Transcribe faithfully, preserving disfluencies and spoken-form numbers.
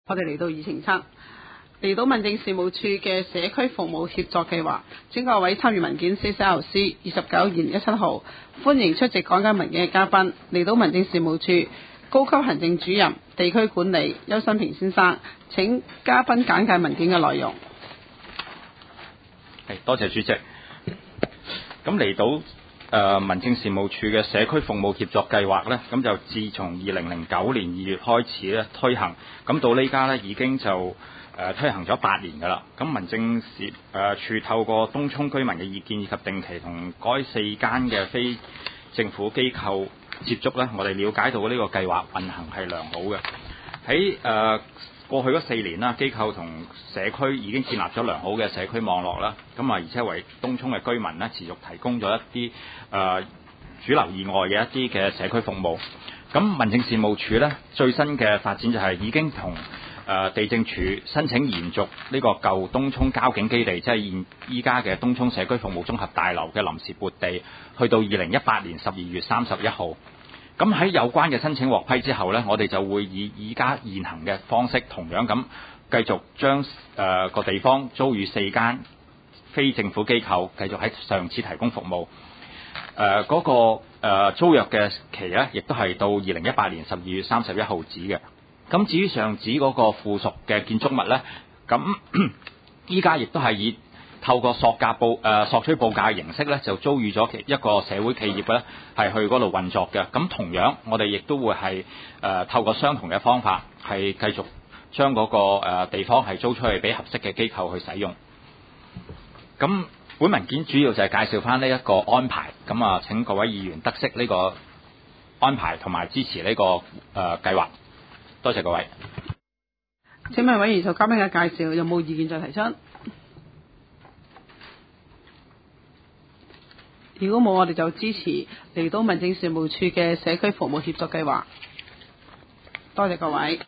我哋嚟到議程七，嚟到民政事務處嘅社區服務協作計劃，請各位參與文件 C L C 二十九二零一七號，歡迎出席講解文件嘅嘉賓，嚟到民政事務處高級行政主任地區管理邱新平先生，請嘉賓簡介文件嘅內容。 係，多謝主席。咁嚟到誒、呃、民政事務處嘅社區服務協作計劃呢，咁就自從二零零九年二月開始咧推行，咁到呢家呢已經就誒、呃、推行咗八年㗎啦。咁民政事誒、呃、處透過東涌居民嘅意見以及定期同該四間嘅非政府機構接觸呢，我哋了解到呢個計劃運行係良好嘅。喺誒、呃過去嗰四年啦，機構同社區已經建立咗良好嘅社區網絡啦。咁啊，而且為東涌嘅居民呢持續提供咗一啲誒、呃、主流以外嘅一啲嘅社區服務。咁民政事務處呢最新嘅發展就係已經同誒、呃、地政處申請延續呢個舊東涌交警基地，即係現依家嘅東涌社區服務綜合大樓嘅臨時撥地，去到二零一八年十二月三十一號。咁喺有關嘅申請獲批之後呢，我哋就會以依家現行嘅方式，同樣咁繼續將誒個地方租予四間非政府機構，繼續喺上次提供服務。誒、呃、嗰、那個誒、呃、租約嘅期呢，亦都係到二零一八年十二月三十一號止嘅。咁至於上址嗰個附屬嘅建築物呢，咁依家亦都係以透過索價報誒、呃、索取報價嘅形式咧，就租予咗一個社會企業咧，係去嗰度運作嘅。咁同樣，我哋亦都會係誒、呃、透過相同嘅方法，係繼續將嗰、那個、呃、地方係租出去俾合適嘅機構去使用。咁本文件主要就係介紹翻呢一個安排。咁啊，請各位議員得悉呢個安排同埋支持呢、這個誒、呃、計劃。多謝各位。 請問委員就嘉賓嘅介紹有冇意見再提出？如果冇，我哋就支持嚟到民政事務處嘅社區服務協作計劃。多謝各位。